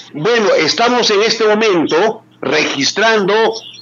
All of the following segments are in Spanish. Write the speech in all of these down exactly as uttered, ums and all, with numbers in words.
Bueno, estamos en este momento registrando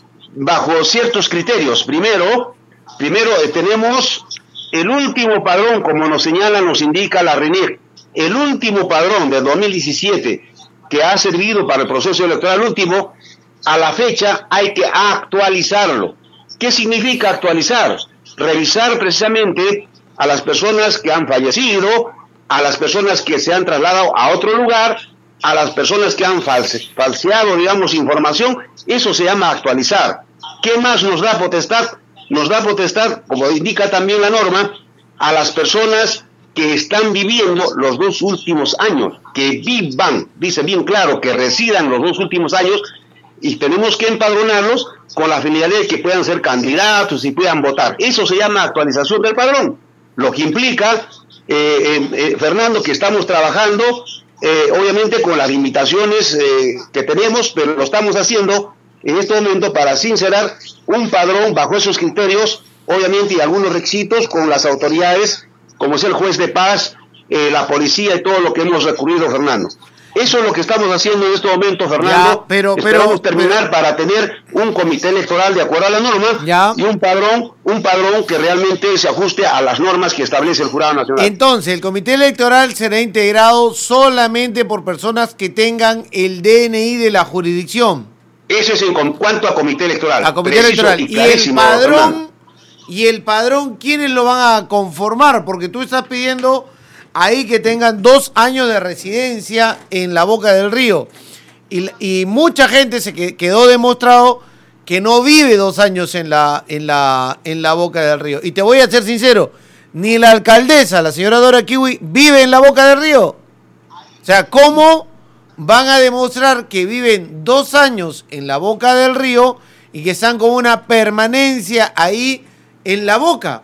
bajo ciertos criterios. Primero, primero eh, tenemos el último padrón, como nos señala, nos indica la RENIEC, el último padrón del dos mil diecisiete que ha servido para el proceso electoral último. A la fecha hay que actualizarlo. ¿Qué significa actualizar? Revisar precisamente a las personas que han fallecido, a las personas que se han trasladado a otro lugar, a las personas que han false, falseado, digamos, información. Eso se llama actualizar. ¿Qué más nos da potestad? Nos da potestad, como indica también la norma, a las personas que están viviendo los dos últimos años, que vivan, dice bien claro, que residan los dos últimos años, y tenemos que empadronarlos con la finalidad de que puedan ser candidatos y puedan votar. Eso se llama actualización del padrón, lo que implica, eh, eh, eh, Fernando, que estamos trabajando, eh, obviamente con las limitaciones eh, que tenemos, pero lo estamos haciendo en este momento para sincerar un padrón bajo esos criterios, obviamente, y algunos requisitos con las autoridades, como es el juez de paz, eh, la policía y todo lo que hemos recurrido, Fernando. Eso es lo que estamos haciendo en este momento, Fernando. Ya, pero, Esperamos pero, terminar pero, para tener un comité electoral de acuerdo a la norma ya. y un padrón, un padrón que realmente se ajuste a las normas que establece el Jurado Nacional. Entonces, el comité electoral será integrado solamente por personas que tengan el D N I de la jurisdicción. Eso es en cuanto a comité electoral. A comité electoral. Y, y el padrón, Fernando. y el padrón, ¿quiénes lo van a conformar? Porque tú estás pidiendo ahí que tengan dos años de residencia en la Boca del Río. Y, y mucha gente se que, quedó demostrado que no vive dos años en la, en, la, en la Boca del Río. Y te voy a ser sincero, ni la alcaldesa, la señora Dora Kiwi, vive en la Boca del Río. O sea, ¿cómo van a demostrar que viven dos años en la Boca del Río y que están con una permanencia ahí en la Boca?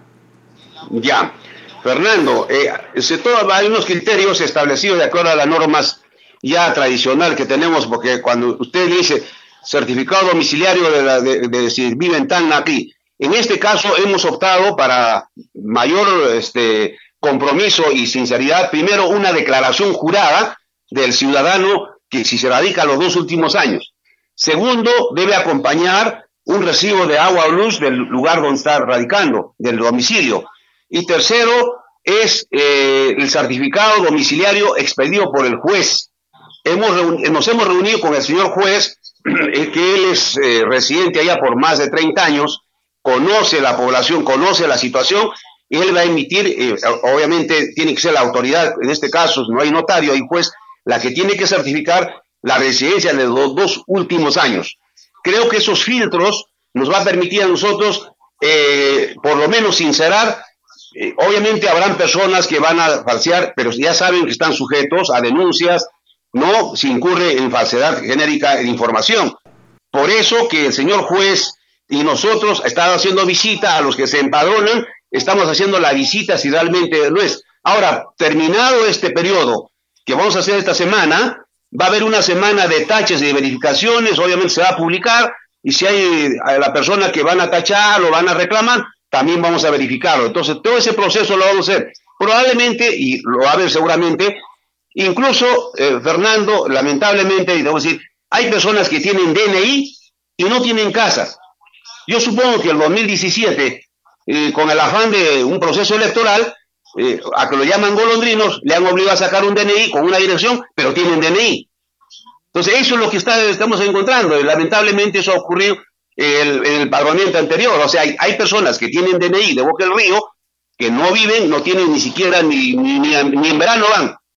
Ya. Fernando, eh, se toma, hay unos criterios establecidos de acuerdo a las normas ya tradicional que tenemos, porque cuando usted dice certificado domiciliario de, la, de, de, de si viven tan aquí, en este caso hemos optado para mayor este, compromiso y sinceridad, primero una declaración jurada del ciudadano que si se radica los dos últimos años. Segundo, debe acompañar un recibo de agua o luz del lugar donde está radicando, del domicilio. Y tercero es eh, el certificado domiciliario expedido por el juez. Hemos nos hemos reunido con el señor juez, eh, que él es eh, residente allá por más de treinta años, conoce la población, conoce la situación, y él va a emitir, eh, obviamente tiene que ser la autoridad, en este caso no hay notario, hay juez, la que tiene que certificar la residencia de los dos últimos años. Creo que esos filtros nos va a permitir a nosotros, eh, por lo menos, sincerar. Eh, obviamente habrán personas que van a falsear, pero ya saben que están sujetos a denuncias, no se incurre en falsedad genérica de información. Por eso que el señor juez y nosotros estamos haciendo visita a los que se empadronan, estamos haciendo la visita si realmente lo es. Ahora, terminado este periodo que vamos a hacer esta semana, va a haber una semana de taches y de verificaciones, obviamente se va a publicar, y si hay a la persona que van a tachar o van a reclamar, también vamos a verificarlo. Entonces, todo ese proceso lo vamos a hacer. Probablemente, y lo va a ver seguramente, incluso, eh, Fernando, lamentablemente, y debo decir, hay personas que tienen D N I y no tienen casa. Yo supongo que el dos mil diecisiete, eh, con el afán de un proceso electoral, eh, a que lo llaman golondrinos, le han obligado a sacar un D N I con una dirección, pero tienen D N I. Entonces, eso es lo que está, estamos encontrando, y lamentablemente eso ha ocurrido El, el padronamiento anterior. O sea, hay, hay personas que tienen D N I de Boca del Río que no viven, no tienen ni siquiera ni, ni, ni, ni en verano van.